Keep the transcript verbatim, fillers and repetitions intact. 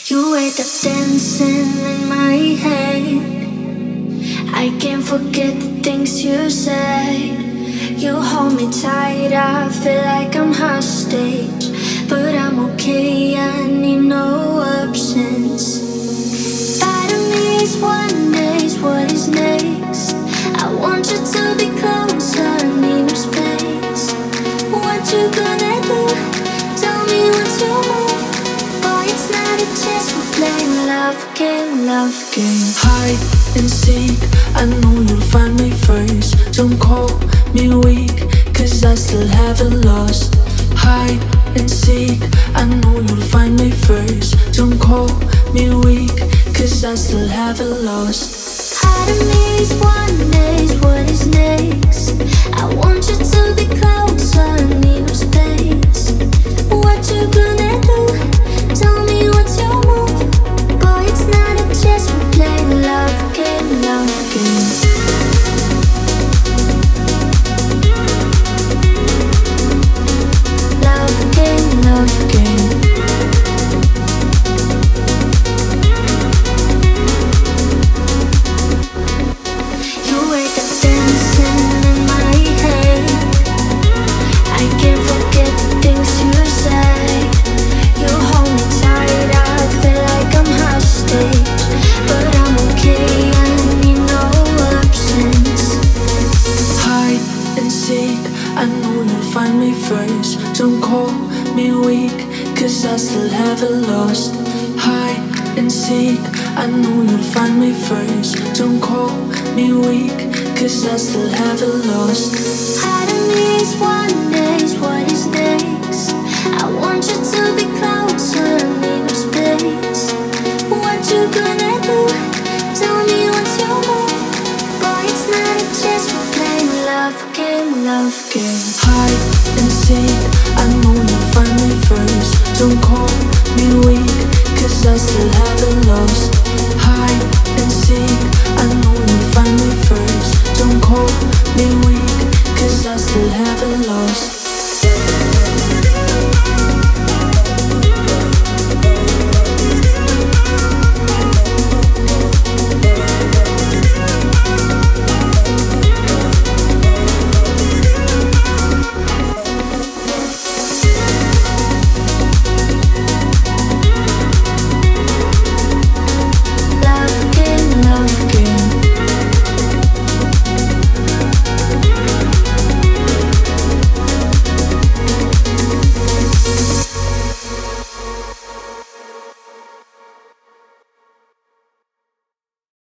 You wake up dancing in my head. I can't forget the things you said. You hold me tight, I feel like I'm hostage. But I'm okay, I need no absence. Part of me is wonders what is next. I want you to be closer, I need no space. What you gonna do? Tell me what's your move. Boy, it's not a chance, we're playing love game, love game. Hide and seek, I know you'll find me first. Don't call me weak, cause I still haven't lost. Hide and seek, I know you'll find me first. Don't call me weak, cause I still haven't lost. Part of me is wonders what is next. I want you to be closer, I need no space. What you gonna do? Tell me what's your move. Boy, it's not a chess, we're playing love game, love game. Love game, love game. You wake up dancing in my head. I can't forget the things you say. You hold me tight, I feel like I'm hostage. But I'm okay, I need no absence. Hide and seek, I know you'll find me first. Don't call me weak, cause I still haven't lost. Hide and seek, I know you'll find me first. Don't call me weak, cause I still haven't lost. Part of me is wonders what is next. I want you to be closer, I need no space. What you gonna do? Tell me what's your move. Boy, it's not a chess, we're playing love game, love game. Hide and seek, I know you'll find me first. Don't call me weak, cause I still haven't lost. Hide and seek, I know you'll find me first. Don't call me weak, cause I still haven't lost.